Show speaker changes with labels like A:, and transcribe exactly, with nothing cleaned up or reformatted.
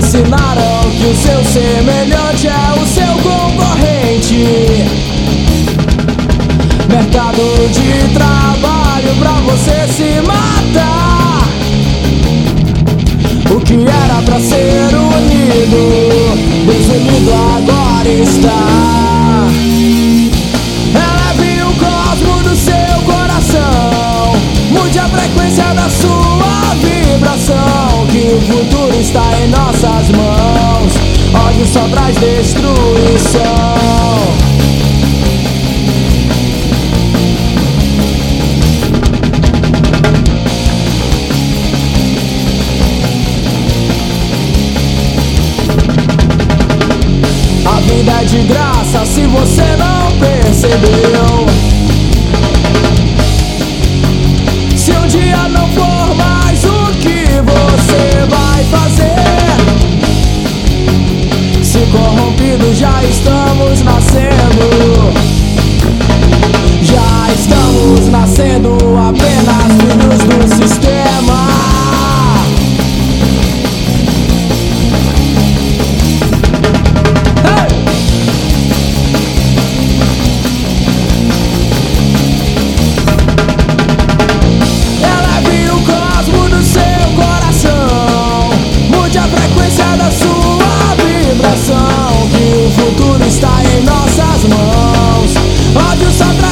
A: ensinaram que o seu semelhante é o seu concorrente. Mercado de trabalho pra você se matar. O que era pra ser unido, desunido agora está. Eleve o cosmo do seu coração, mude a frequência da sua vibração, que o futuro está em nossas mãos. Ódio só traz destruição. A vida é de graça se você não percebeu. Se um dia não for mais, o que você vai fazer? Se corrompidos já estamos nascendo, já estamos nascendo apenas filhos do sistema. Que o futuro está em nossas mãos. Ódio só traz